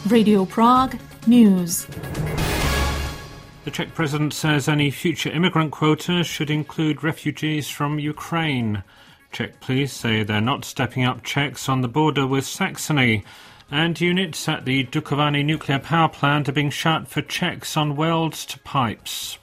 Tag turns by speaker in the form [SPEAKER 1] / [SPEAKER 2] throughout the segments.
[SPEAKER 1] Radio Prague News.
[SPEAKER 2] The Czech president says any future immigrant quotas should include refugees from Ukraine. Czech police say they're not stepping up checks on the border with Saxony, and units at the Dukovany nuclear power plant are being shut for checks on welds to pipes.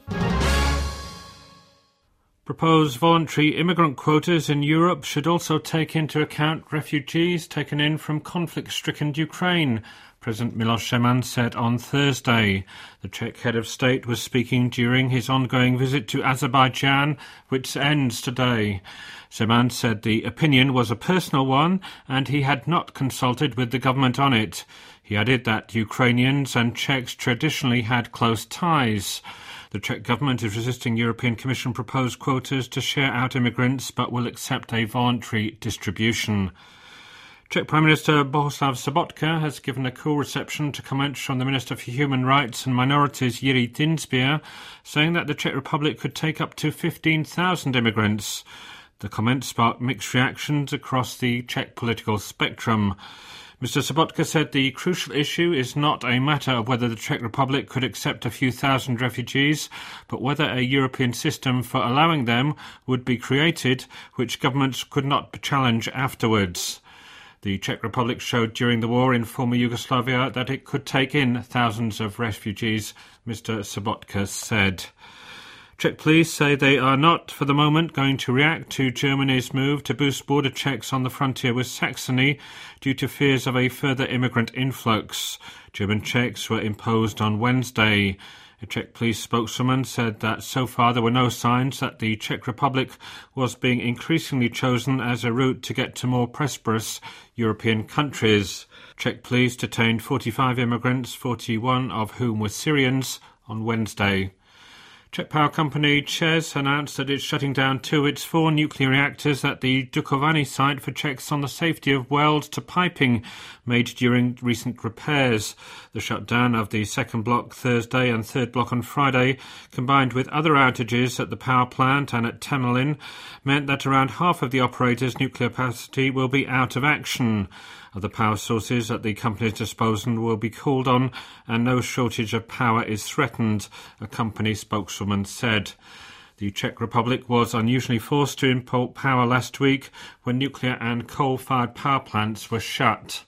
[SPEAKER 2] Proposed voluntary immigrant quotas in Europe should also take into account refugees taken in from conflict-stricken Ukraine, President Miloš Zeman said on Thursday. The Czech head of state was speaking during his ongoing visit to Azerbaijan, which ends today. Zeman said the opinion was a personal one and he had not consulted with the government on it. He added that Ukrainians and Czechs traditionally had close ties. The Czech government is resisting European Commission proposed quotas to share out immigrants but will accept a voluntary distribution. Czech Prime Minister Bohuslav Sobotka has given a cool reception to comments from the Minister for Human Rights and Minorities Jiří Dienstbier, saying that the Czech Republic could take up to 15,000 immigrants. The comments sparked mixed reactions across the Czech political spectrum. Mr. Sobotka said the crucial issue is not a matter of whether the Czech Republic could accept a few thousand refugees, but whether a European system for allowing them would be created, which governments could not challenge afterwards. The Czech Republic showed during the war in former Yugoslavia that it could take in thousands of refugees, Mr. Sobotka said. Czech police say they are not, for the moment, going to react to Germany's move to boost border checks on the frontier with Saxony due to fears of a further immigrant influx. German checks were imposed on Wednesday. A Czech police spokeswoman said that so far there were no signs that the Czech Republic was being increasingly chosen as a route to get to more prosperous European countries. Czech police detained 45 immigrants, 41 of whom were Syrians, on Wednesday. Czech power company ČEZ announced that it's shutting down 2 of its 4 nuclear reactors at the Dukovany site for checks on the safety of welds to piping made during recent repairs. The shutdown of the second block Thursday and third block on Friday, combined with other outages at the power plant and at Temelin, meant that around half of the operator's nuclear capacity will be out of action. Other power sources at the company's disposal will be called on, and no shortage of power is threatened, a company spokeswoman said. The Czech Republic was unusually forced to import power last week when nuclear and coal-fired power plants were shut.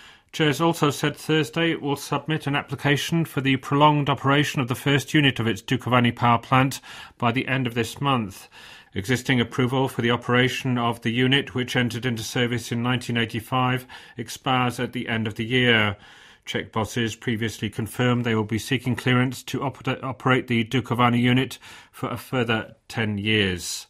[SPEAKER 2] ČEZ also said Thursday it will submit an application for the prolonged operation of the first unit of its Dukovany power plant by the end of this month. Existing approval for the operation of the unit, which entered into service in 1985, expires at the end of the year. Czech bosses previously confirmed they will be seeking clearance to operate the Dukovany unit for a further 10 years.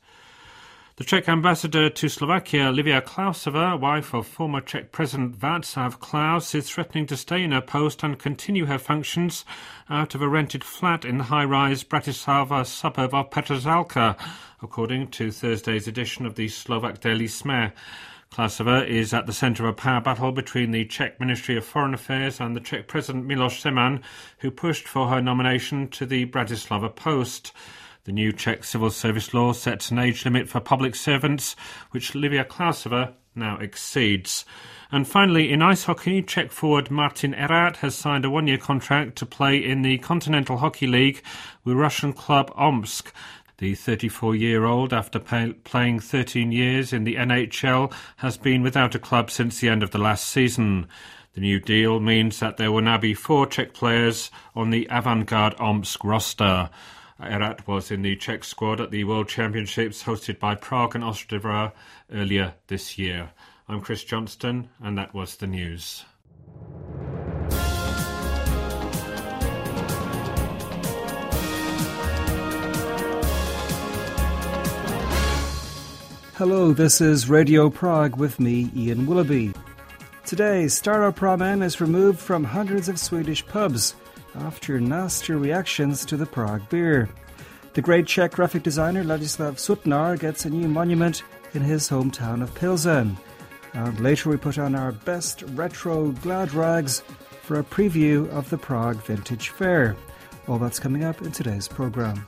[SPEAKER 2] The Czech ambassador to Slovakia, Livia Klausová, wife of former Czech President Václav Klaus, is threatening to stay in her post and continue her functions out of a rented flat in the high-rise Bratislava suburb of Petržalka, according to Thursday's edition of the Slovak daily SME. Klausová is at the centre of a power battle between the Czech Ministry of Foreign Affairs and the Czech President Miloš Zeman, who pushed for her nomination to the Bratislava post. The new Czech civil service law sets an age limit for public servants, which Livia Klausová now exceeds. And finally, in ice hockey, Czech forward Martin Erat has signed a 1-year contract to play in the Continental Hockey League with Russian club Omsk. The 34-year-old, after playing 13 years in the NHL, has been without a club since the end of the last season. The new deal means that there will now be 4 Czech players on the Avangard Omsk roster. Erat was in the Czech squad at the World Championships hosted by Prague and Ostrava earlier this year. I'm Chris Johnston, and that was the news.
[SPEAKER 3] Hello, this is Radio Prague with me, Ian Willoughby. Today, Staropramen is removed from hundreds of Swedish pubs after nasty reactions to the Prague beer. The great Czech graphic designer Ladislav Sutnar gets a new monument in his hometown of Pilsen. And later we put on our best retro glad rags for a preview of the Prague Vintage Fair. All that's coming up in today's programme.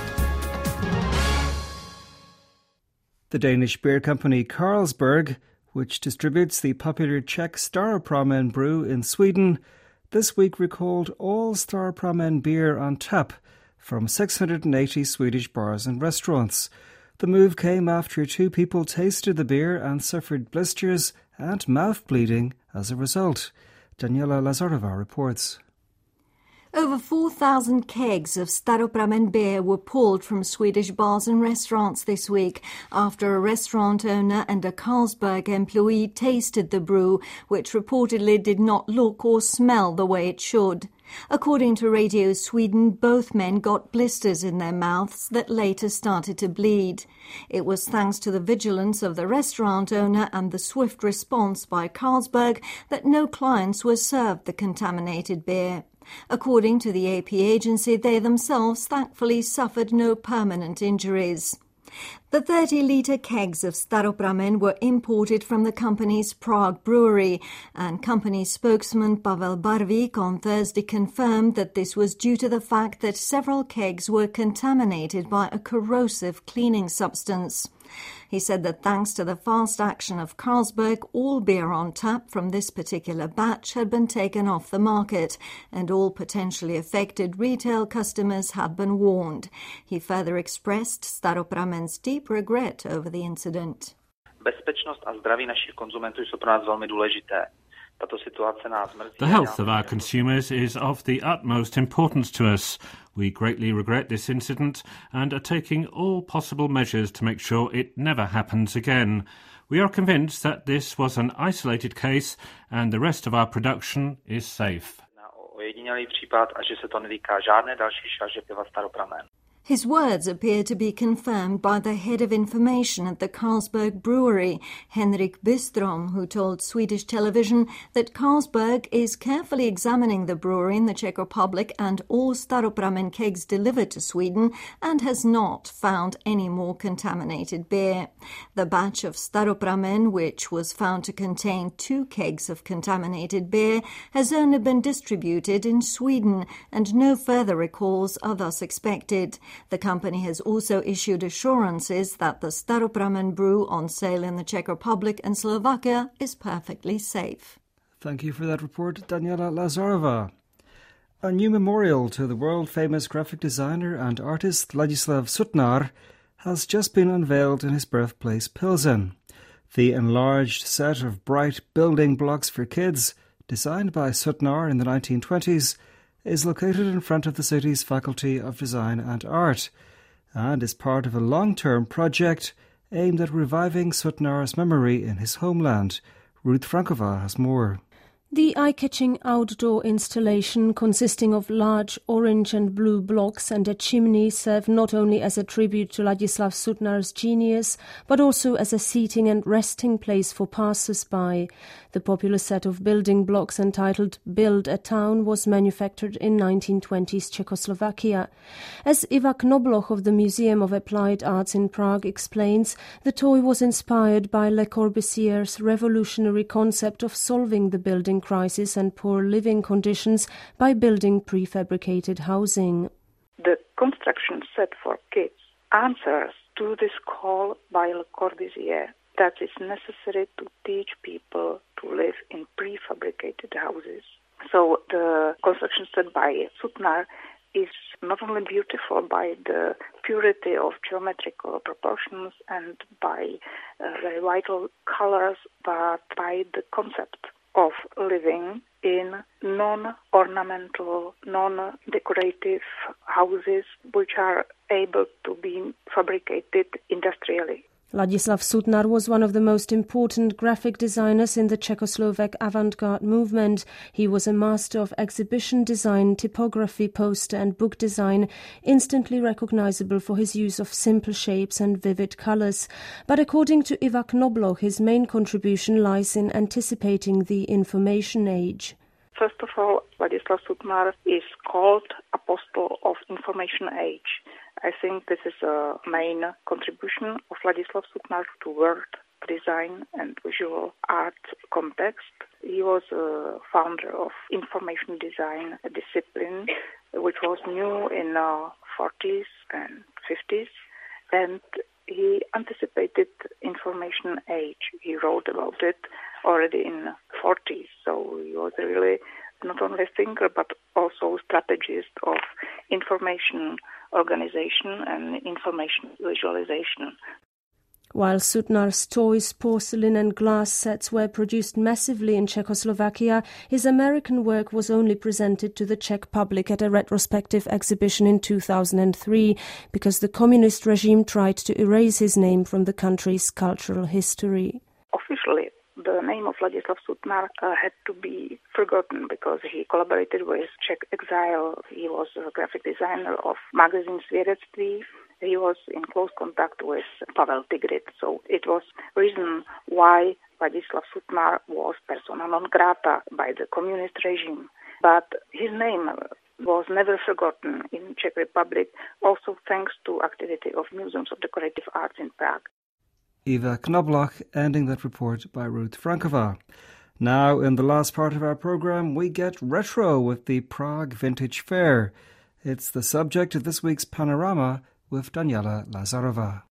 [SPEAKER 3] The Danish beer company Carlsberg which distributes the popular Czech Staropramen brew in Sweden, this week recalled all Staropramen beer on tap from 680 Swedish bars and restaurants. The move came after 2 people tasted the beer and suffered blisters and mouth bleeding as a result. Daniela Lazarova reports.
[SPEAKER 4] Over 4,000 kegs of Staropramen beer were pulled from Swedish bars and restaurants this week after a restaurant owner and a Carlsberg employee tasted the brew, which reportedly did not look or smell the way it should. According to Radio Sweden, both men got blisters in their mouths that later started to bleed. It was thanks to the vigilance of the restaurant owner and the swift response by Carlsberg that no clients were served the contaminated beer. According to the AP agency, they themselves thankfully suffered no permanent injuries. The 30-litre kegs of Staropramen were imported from the company's Prague brewery, and company spokesman Pavel Barvík on Thursday confirmed that this was due to the fact that several kegs were contaminated by a corrosive cleaning substance. He said that thanks to the fast action of Carlsberg, all beer on tap from this particular batch had been taken off the market, and all potentially affected retail customers had been warned. He further expressed Staropramen's deep regret over the incident.
[SPEAKER 5] Bezpečnost a zdraví našich konzumentů jsou pro nás velmi důležité.
[SPEAKER 2] The health of our consumers is of the utmost importance to us. We greatly regret this incident and are taking all possible measures to make sure it never happens again. We are convinced that this was an isolated case and the rest of our production is safe.
[SPEAKER 5] Ojedinělý případ a že se to netýká žádné další šarže piva Staropramen.
[SPEAKER 4] His words appear to be confirmed by the head of information at the Carlsberg brewery, Henrik Bystrom, who told Swedish television that Carlsberg is carefully examining the brewery in the Czech Republic and all Staropramen kegs delivered to Sweden and has not found any more contaminated beer. The batch of Staropramen, which was found to contain 2 kegs of contaminated beer, has only been distributed in Sweden and no further recalls are thus expected. The company has also issued assurances that the Staropramen brew on sale in the Czech Republic and Slovakia is perfectly safe.
[SPEAKER 3] Thank you for that report, Daniela Lazarova. A new memorial to the world-famous graphic designer and artist Ladislav Sutnar has just been unveiled in his birthplace, Pilsen. The enlarged set of bright building blocks for kids, designed by Sutnar in the 1920s, is located in front of the city's Faculty of Design and Art and is part of a long-term project aimed at reviving Sutnar's memory in his homeland. Ruth Frankova has more.
[SPEAKER 6] The eye-catching outdoor installation, consisting of large orange and blue blocks and a chimney, served not only as a tribute to Ladislav Sutnar's genius, but also as a seating and resting place for passers-by. The popular set of building blocks entitled Build a Town was manufactured in 1920s Czechoslovakia. As Iva Knobloch of the Museum of Applied Arts in Prague explains, the toy was inspired by Le Corbusier's revolutionary concept of solving the building crisis and poor living conditions by building prefabricated housing.
[SPEAKER 7] The construction set for kids answers to this call by Le Corbusier that it's necessary to teach people to live in prefabricated houses. So the construction set by Sutnar is not only beautiful by the purity of geometrical proportions and by very vital colors, but by the concept of living in non-ornamental, non-decorative houses which are able to be fabricated industrially.
[SPEAKER 6] Ladislav Sutnar was one of the most important graphic designers in the Czechoslovak avant-garde movement. He was a master of exhibition design, typography, poster and book design, instantly recognizable for his use of simple shapes and vivid colors. But according to Iva Knobloch, his main contribution lies in anticipating the information age.
[SPEAKER 7] First of all, Ladislav Sutnar is called Apostle of Information Age. I think this is a main contribution of Ladislav Sutnar to word design and visual art context. He was a founder of information design discipline, which was new in 40s and 50s, and he anticipated information age. he wrote about it already in the 40s. So he was really not only a thinker but also strategist of information organization and information visualization.
[SPEAKER 6] While Sutnar's toys, porcelain and glass sets were produced massively in Czechoslovakia, his American work was only presented to the Czech public at a retrospective exhibition in 2003 because the communist regime tried to erase his name from the country's cultural history.
[SPEAKER 7] Officially, the name of Ladislav Sutnar had to be forgotten because he collaborated with Czech exile. He was a graphic designer of magazine Svědectví. He was in close contact with Pavel Tigrit, so it was reason why Ladislav Sutnar was persona non grata by the communist regime. But his name was never forgotten in Czech Republic, also thanks to activity of Museums of Decorative Arts in Prague.
[SPEAKER 3] Eva Knobloch ending that report by Ruth Frankova. Now, in the last part of our program, we get retro with the Prague Vintage Fair. It's the subject of this week's Panorama with Daniela Lazarova.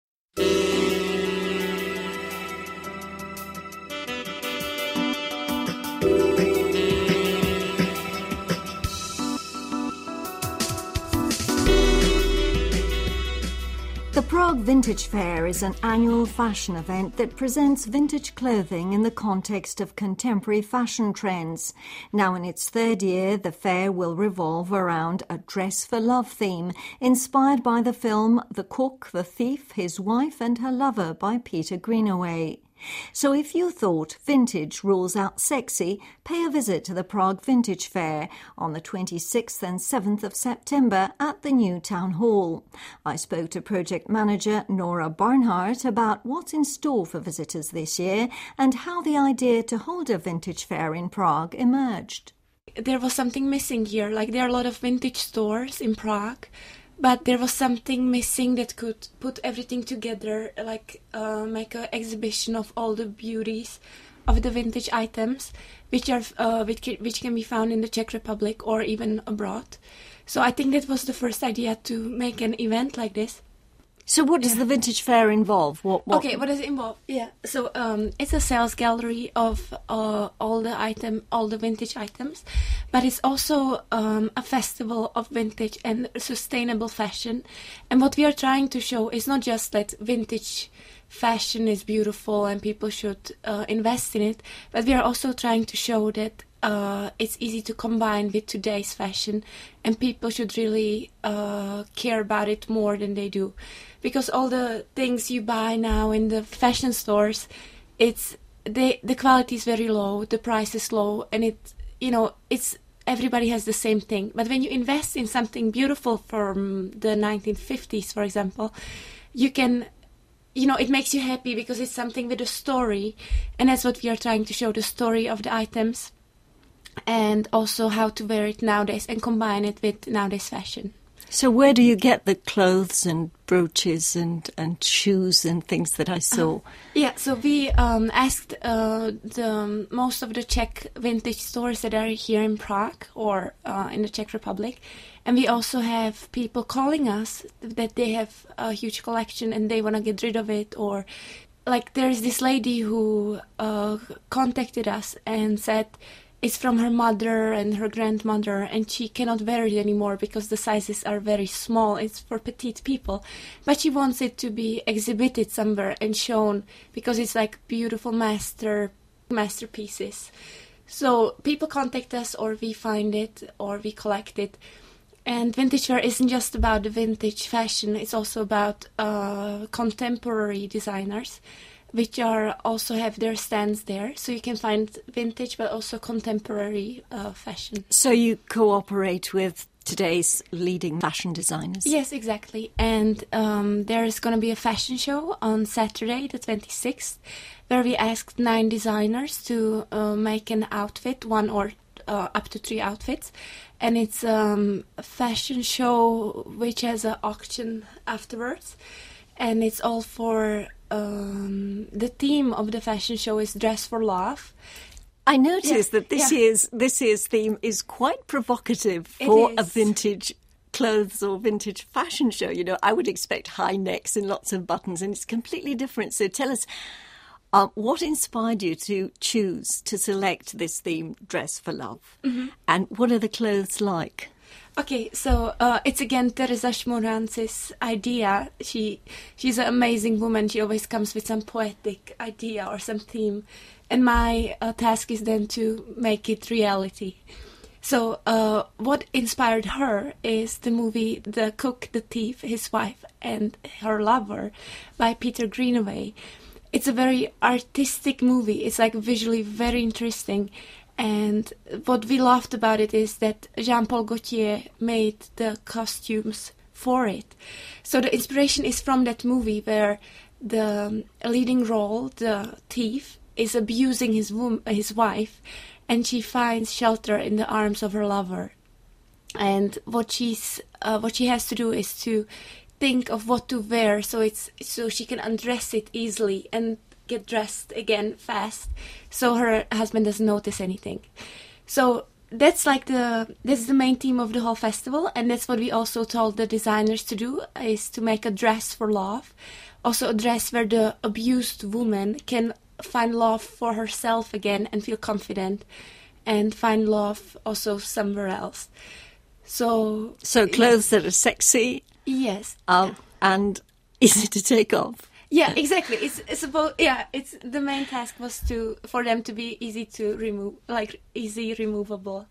[SPEAKER 4] The Prague Vintage Fair is an annual fashion event that presents vintage clothing in the context of contemporary fashion trends. Now in its third year, the fair will revolve around a Dress for Love theme, inspired by the film The Cook, the Thief, His Wife and Her Lover by Peter Greenaway. So if you thought vintage rules out sexy, pay a visit to the Prague Vintage Fair on the 26th and 7th of September at the new town hall. I spoke to project manager Nora Barnhart about what's in store for visitors this year and how the idea to hold a vintage fair in Prague emerged.
[SPEAKER 8] There was something missing here, like there are a lot of vintage stores in Prague, but there was something missing that could put everything together, like make an exhibition of all the beauties of the vintage items, which can be found in the Czech Republic or even abroad. So I think that was the first idea to make an event like this.
[SPEAKER 4] So what does the vintage fair involve?
[SPEAKER 8] Okay, what does it involve? Yeah, so it's a sales gallery of all the vintage items, but it's also a festival of vintage and sustainable fashion. And what we are trying to show is not just that vintage fashion is beautiful and people should invest in it, but we are also trying to show that it's easy to combine with today's fashion, and people should really care about it more than they do, because all the things you buy now in the fashion stores, the quality is very low, the price is low, and it's everybody has the same thing. But when you invest in something beautiful from the 1950s, for example, you can, it makes you happy because it's something with a story, and that's what we are trying to show, the story of the items, and also how to wear it nowadays and combine it with nowadays fashion.
[SPEAKER 4] So where do you get the clothes and brooches and shoes and things that I saw?
[SPEAKER 8] So we asked the most of the Czech vintage stores that are here in Prague or in the Czech Republic, and we also have people calling us that they have a huge collection and they want to get rid of it, or like there's this lady who contacted us and said it's from her mother and her grandmother, and she cannot wear it anymore because the sizes are very small. It's for petite people. But she wants it to be exhibited somewhere and shown because it's like beautiful masterpieces. So people contact us, or we find it, or we collect it. And Vintage Fair isn't just about the vintage fashion, it's also about contemporary designers, which also have their stands there. So you can find vintage but also contemporary fashion.
[SPEAKER 4] So you cooperate with today's leading fashion designers?
[SPEAKER 8] Yes, exactly. And there's going to be a fashion show on Saturday, the 26th, where we asked 9 designers to make an outfit, 1 or up to 3 outfits. And it's a fashion show which has an auction afterwards. And it's all for... the theme of the fashion show is Dress for Love.
[SPEAKER 4] I noticed that this year's theme is quite provocative for a vintage clothes or vintage fashion show. I would expect high necks and lots of buttons, and it's completely different. So tell us, What inspired you to choose to select this theme, Dress for Love? Mm-hmm. And what are the clothes like?
[SPEAKER 8] Okay, so it's again Teresa Schmorantz's idea. She's an amazing woman. She always comes with some poetic idea or some theme. And my task is then to make it reality. So what inspired her is the movie The Cook, the Thief, His Wife and Her Lover by Peter Greenaway. It's a very artistic movie. It's like visually very interesting. And what we loved about it is that Jean-Paul Gaultier made the costumes for it. So the inspiration is from that movie where the leading role, the thief, is abusing his wife, and she finds shelter in the arms of her lover. And what she has to do is to think of what to wear so she can undress it easily and get dressed again fast, so her husband doesn't notice anything. So that's the main theme of the whole festival, and that's what we also told the designers to do, is to make a dress for love, also a dress where the abused woman can find love for herself again and feel confident and find love also somewhere else. So
[SPEAKER 4] clothes that are sexy.
[SPEAKER 8] Yes.
[SPEAKER 4] And easy to take off.
[SPEAKER 8] Yeah, exactly. It's about It's the main task was for them to be easy to remove, like easy removable.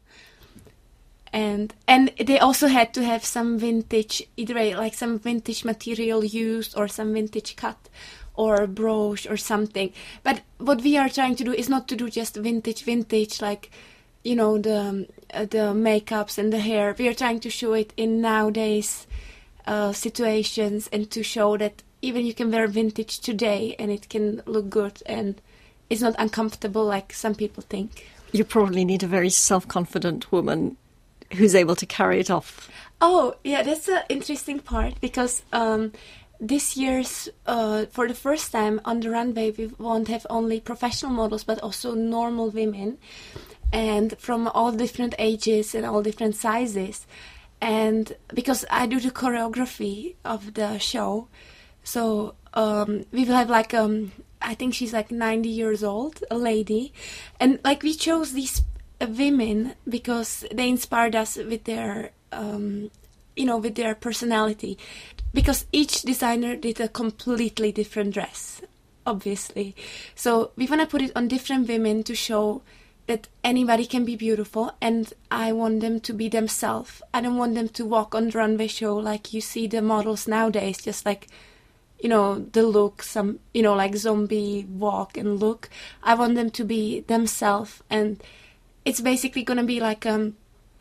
[SPEAKER 8] And they also had to have some vintage, either like some vintage material used or some vintage cut or brooch or something. But what we are trying to do is not to do just vintage, like, you know, the makeups and the hair. We are trying to show it in nowadays situations, and to show that even you can wear vintage today and it can look good and it's not uncomfortable like some people think.
[SPEAKER 4] You probably need a very self-confident woman who's able to carry it off.
[SPEAKER 8] Oh, yeah, that's an interesting part, because this year's, for the first time on the runway, we won't have only professional models, but also normal women, and from all different ages and all different sizes. And because I do the choreography of the show, so we will have like, I think she's like 90 years old, a lady. And like we chose these women because they inspired us with their, with their personality. Because each designer did a completely different dress, obviously. So we want to put it on different women to show that anybody can be beautiful, and I want them to be themselves. I don't want them to walk on the runway show like you see the models nowadays, just like, the look, like zombie walk and look. I want them to be themselves, and it's basically going to be like a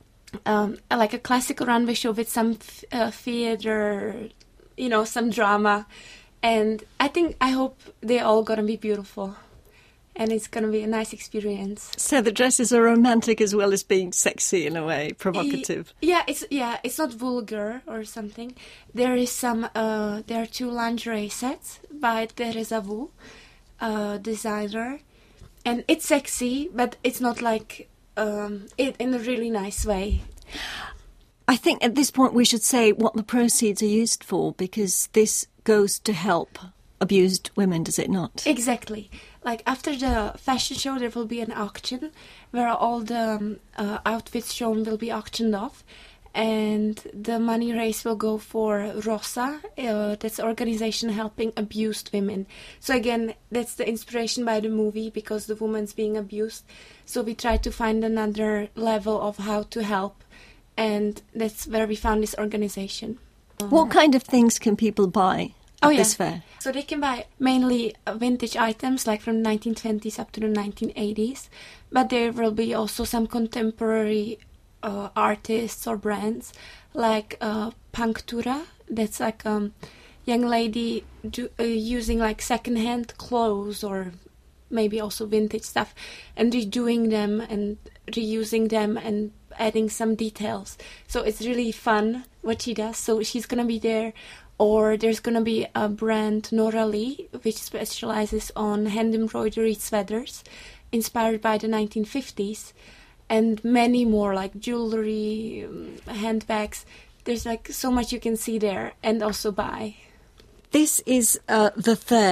[SPEAKER 8] classical runway show with some theater, some drama, and I hope they're all going to be beautiful. And it's going to be a nice experience. So
[SPEAKER 4] the dresses are romantic as well as being sexy in a way, provocative.
[SPEAKER 8] It's not vulgar or something. There are 2 lingerie sets by Teresa Wu, designer, and it's sexy, but it's not like it in a really nice way.
[SPEAKER 4] I think at this point we should say what the proceeds are used for, because this goes to help abused women, does it not?
[SPEAKER 8] Exactly. Like after the fashion show, there will be an auction where all the outfits shown will be auctioned off, and the money raised will go for ROSA, that's an organization helping abused women. So again, that's the inspiration by the movie, because the woman's being abused. So we try to find another level of how to help, and that's where we found this organization.
[SPEAKER 4] What kind of things can people buy at this fair?
[SPEAKER 8] So they can buy mainly vintage items, like from the 1920s up to the 1980s, but there will be also some contemporary artists or brands, like Punctura. That's like young lady using like second-hand clothes or maybe also vintage stuff, and redoing them and reusing them and adding some details. So it's really fun what she does. So she's going to be there. Or there's going to be a brand, Nora Lee, which specializes on hand embroidery sweaters inspired by the 1950s, and many more, like jewelry, handbags. There's like so much you can see there and also buy.
[SPEAKER 4] This is the third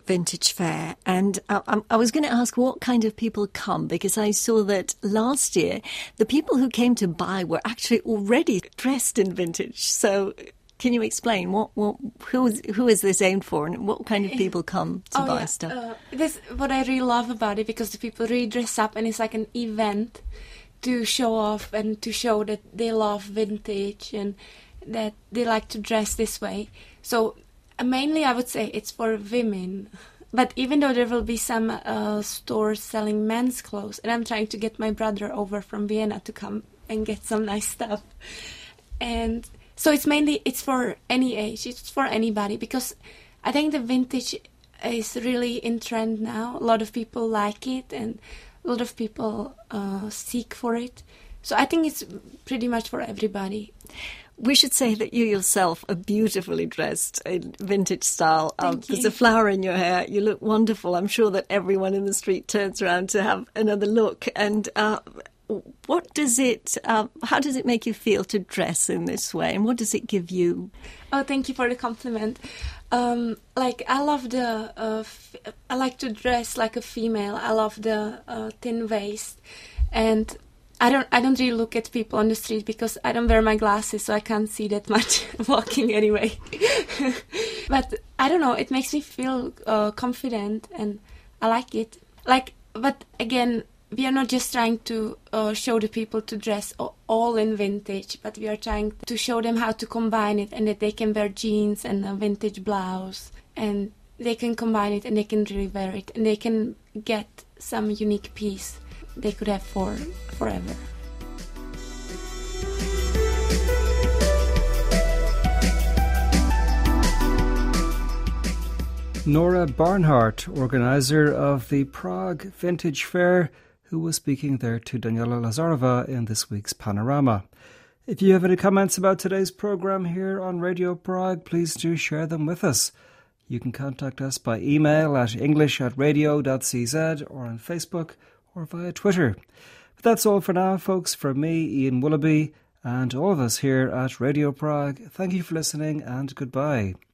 [SPEAKER 4] Vintage Fair, and I was going to ask what kind of people come, because I saw that last year the people who came to buy were actually already dressed in vintage. So can you explain who is this aimed for, and what kind of people come to buy stuff?
[SPEAKER 8] This what I really love about it, because the people really dress up, and it's like an event to show off and to show that they love vintage and that they like to dress this way. So mainly I would say it's for women. But even though there will be some stores selling men's clothes, and I'm trying to get my brother over from Vienna to come and get some nice stuff. And so it's for any age, it's for anybody, because I think the vintage is really in trend now. A lot of people like it, and a lot of people seek for it. So I think it's pretty much for everybody.
[SPEAKER 4] We should say that you yourself are beautifully dressed in vintage style.
[SPEAKER 8] Thank you.
[SPEAKER 4] There's a flower in your hair. You look wonderful. I'm sure that everyone in the street turns around to have another look. And what does it? How does it make you feel to dress in this way? And what does it give you?
[SPEAKER 8] Oh, thank you for the compliment. I love I like to dress like a female. I love the thin waist, and I don't really look at people on the street because I don't wear my glasses, so I can't see that much walking anyway. But I don't know, it makes me feel confident, and I like it. But again, we are not just trying to show the people to dress all in vintage, but we are trying to show them how to combine it, and that they can wear jeans and a vintage blouse, and they can combine it and they can really wear it, and they can get some unique piece they could have for forever.
[SPEAKER 3] Nora Barnhart, organizer of the Prague Vintage Fair, who was speaking there to Daniela Lazarova in this week's Panorama. If you have any comments about today's program here on Radio Prague, please do share them with us. You can contact us by email at english@radio.cz, or on Facebook, or via Twitter. But that's all for now, folks. From me, Ian Willoughby, and all of us here at Radio Prague, thank you for listening, and goodbye.